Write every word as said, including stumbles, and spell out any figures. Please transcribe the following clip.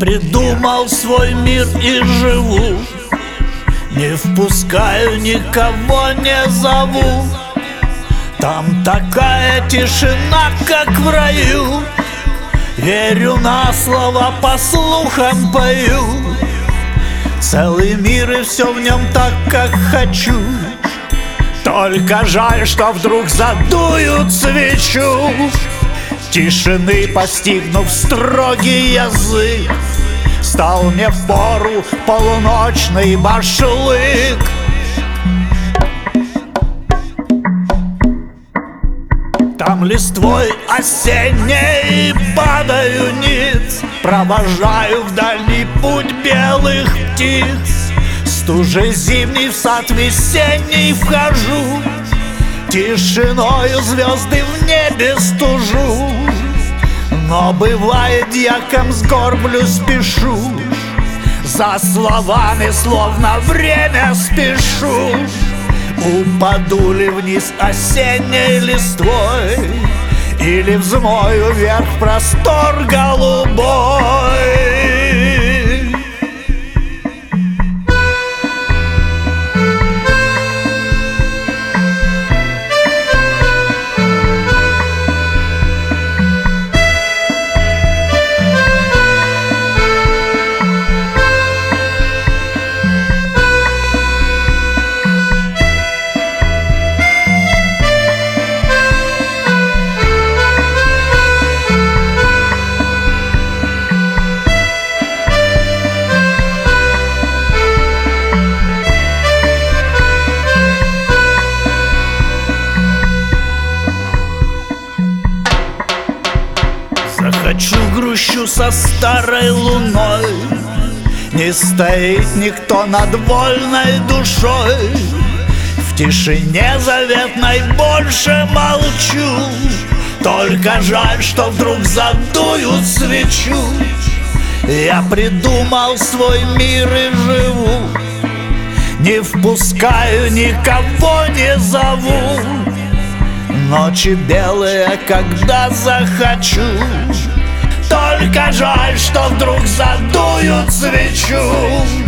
придумал свой мир и живу, не впускаю, никого не зову. Там такая тишина, как в раю. Верю на слово, по слухам пою. Целый мир и все в нем так, как хочу. Только жаль, что вдруг задуют свечу. Тишины постигнув строгий язык, стал мне впору полуночный башлык. Там листвой осенней падаю ниц, провожаю в дальний путь белых птиц. Стужей зимней в сад весенний вхожу, тишиною звезды в небе стужу. Но бывает, я ком сгорблюсь, спешу, за словами словно время спешу. Упаду ли вниз осенней листвой, или взмою вверх простор голубой? Захочу, грущу со старой луной, не стоит никто над вольной душой. В тишине заветной больше молчу, только жаль, что вдруг задуют свечу. Я придумал свой мир и живу, не впускаю, никого не зову. Ночи белые, когда захочу, только жаль, что вдруг задуют свечу.